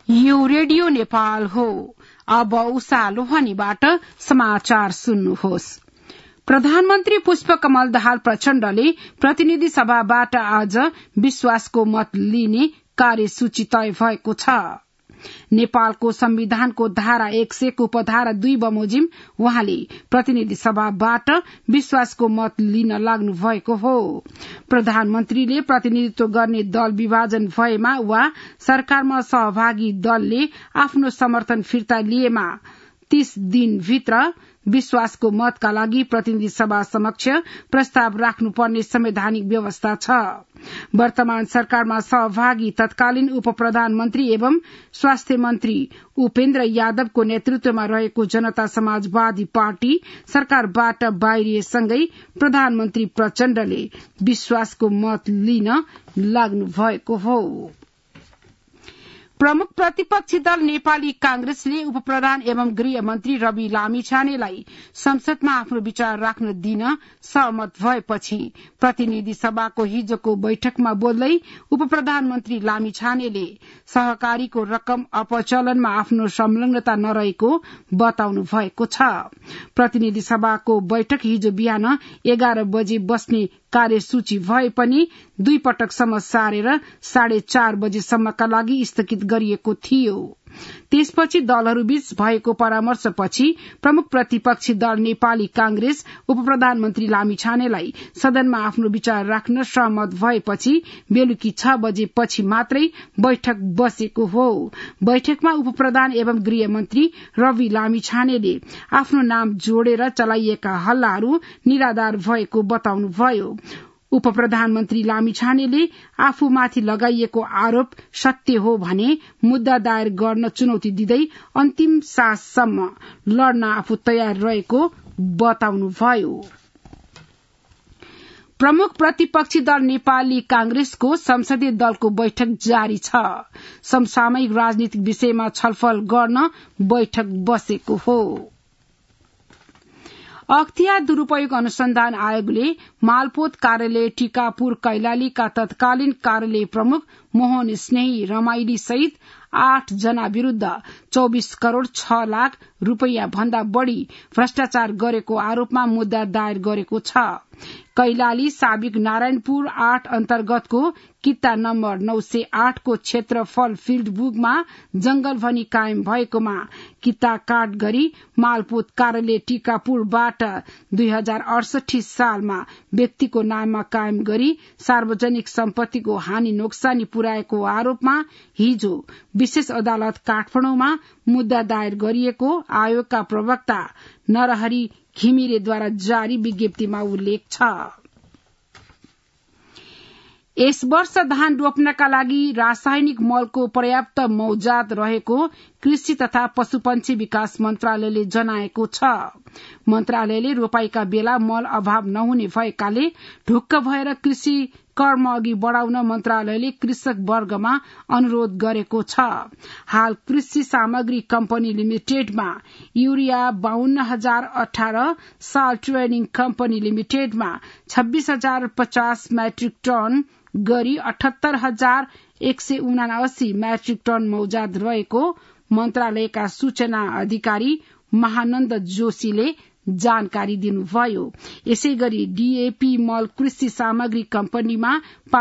यो रेडियो नेपाल हो। अब उषा लोहानीबाट समाचार सुन्नुहोस्। प्रधानमन्त्री पुष्पकमल दाहाल प्रचण्डले प्रतिनिधि सभाबाट आज विश्वासको मत लिने कार्यसूची तय भएको छ। नेपालको संविधानको धारा 100 को उपधारा 2 बमोजिम उहाँले प्रतिनिधि सभाबाट विश्वासको मत लिन लाग्नु भएको हो। प्रधानमन्त्रीले प्रतिनिधित्व गर्ने दल विभाजन भएमा वा सरकारमा सहभागी दलले आफ्नो समर्थन फिर्ता लिएमा 30 दिनभित्र विश्वासको मतका लागि प्रतिनिधि सभा समक्ष प्रस्ताव राख्नुपर्ने संवैधानिक व्यवस्था छ। वर्तमान सरकारमा सहभागी तत्कालीन उप प्रधानमन्त्री एवं स्वास्थ्य मन्त्री उपेन्द्र यादवको नेतृत्वमा रहेको जनता समाजवादी पार्टी सरकारबाट बाहिरिएसँगै प्रधानमन्त्री प्रचण्डले विश्वासको मत लिन लाग्नु भएको हो। प्रमुख प्रतिपक्षी दल नेपाली कांग्रेसले उप प्रधान एवं गृह मन्त्री रवि लामिछानेलाई संसदमा आफ्नो विचार राख्न दिन सहमत भएपछि प्रतिनिधि सभाको हिजोको बैठकमा बोल्दै उप प्रधानमन्त्री लामिछानेले सहकारीको रकम अपचलनमा आफ्नो संलग्नता नरहेको बताउनु भएको छ। प्रतिनिधि सभाको बैठक हिजो बिहान 11 बजे बस्ने कार्यसूची भए पनि 2 पटकसम्म सारेर 4:30 बजेसम्मका लागि स्थगित गरिएको थियो। त्यसपछि दलहरूबीच भएको परामर्शपछि प्रमुख प्रतिपक्षी दल नेपाली कांग्रेस उप प्रधानमन्त्री लामिछानेलाई सदनमा आफ्नो विचार राख्न सहमत भएपछि बेलुकी 6 बजेपछि मात्रै बैठक बसेको हो। बैठकमा उप प्रधान एवं गृह मन्त्री रवि लामिछानेले आफ्नो नाम जोडेर चलाइएका हल्लाहरू निराधार भएको बताउनुभयो। उप प्रधानमन्त्री लामिछानेले आफूमाथि लगाइएको आरोप सत्य हो भने मुद्दा दायर गर्न चुनौती दिँदै अन्तिम साससम्म लड्न आफू तयार रहेको बताउनुभयो। प्रमुख प्रतिपक्षी दल नेपाली कांग्रेसको संसदीय दलको बैठक जारी छ। समसामयिक राजनीतिक विषयमा छलफल गर्न बैठक बसेको हो। अख्तियार दुरूपयोग अनुसन्धान आयोगले मालपोत कार्यालय टीकापुर कैलालीका तत्कालीन कार्यालय प्रमुख मोहन स्नेही रमाइली सहित 8 जना विरूद्ध 24 करोड़ 6 लाख रुपैयाँ भन्दा बढ़ी भ्रष्टाचार गरेको आरोपमा मुद्दा दायर गरेको छ। कैलाली साबिक नारायणपुर 8 अन्तर्गतको किता नम्बर 908 को क्षेत्रफल फिल्ड बुकमा जंगल भनी कायम भएकोमा किता काट गरी मालपोत कार्यालय टीकापुरबाट 2068 सालमा व्यक्तिको नाममा कायम गरी सार्वजनिक सम्पत्तिको हानि नोक्सानी पुर्याएको आरोपमा हिजो विशेष अदालत काठमाडौँमा मुद्दा दायर गरिएको आयोगका प्रवक्ता नरहरि घिमिरेद्वारा जारी विज्ञप्तिमा उल्लेख छ। यस वर्ष धान रोप्नका लागि रासायनिक मलको पर्याप्त मौजात रहेको कृषि तथा पशुपन्छी विकास मन्त्रालयले जनाएको छ। मन्त्रालयले रोपाईका बेला मल अभाव नहुने भएकाले ढुक्क भएर कृषि कर्म अघि बढ़ाउन मन्त्रालयले कृषक वर्गमा अनुरोध गरेको छ। हाल कृषि सामग्री कम्पनी लिमिटेडमा यूरिया 52,018, साल ट्रेनिङ कम्पनी लिमिटेडमा 26,050 मेट्रिक टन गरी 78,179 मेट्रिक टन मौजाद रहेको मन्त्रालयका सूचना अधिकारी महानन्द जोशीले जानकारी दिनुभयो। यसैगरी डीएपी मल कृषि सामग्री कम्पनीमा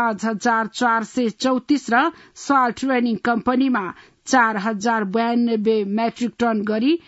5,434 र साल ट्रेनिङ कम्पनीमा 4,092 मेट्रिक टन गरी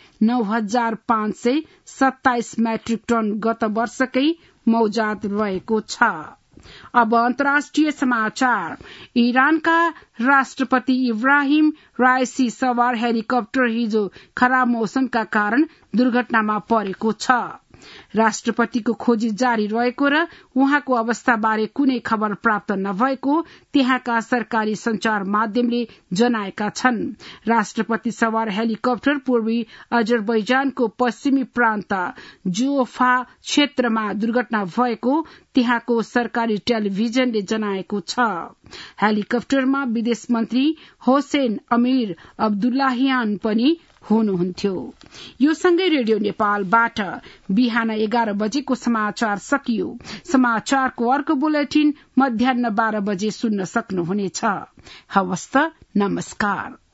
9,527 मेट्रिक टन गत वर्षकै मौजाद रहेको छ। अब अन्तर्राष्ट्रिय समाचार। इरानका राष्ट्रपति इब्राहिम राइसी सवार हेलिकप्टर हिजो खराब मौसमका कारण दुर्घटनामा परेको छ। राष्ट्रपतिको खोजी जारी रहेको र उहाँको अवस्थाबारे कुनै खबर प्राप्त नभएको त्यहाँका सरकारी संचार माध्यमले जनाएका छन्। राष्ट्रपति सवार हेलिकप्टर पूर्वी अजरबैजानको पश्चिमी प्रान्त जोफा क्षेत्रमा दुर्घटना भएको त्यहाँको सरकारी टेलिभिजनले जनाएको छ। हेलिकप्टरमा विदेश मन्त्री होसेन अमीर अब्दुल्लाहियान पनि हुनुहुन्थ्यो। यो सँगै रेडियो नेपालबाट बिहान 11 बजेको समाचार सकियो। समाचारको अर्को बुलेटिन मध्याह्न 12 बजे सुन्न सक्नुहुनेछ। हवस् त, नमस्कार।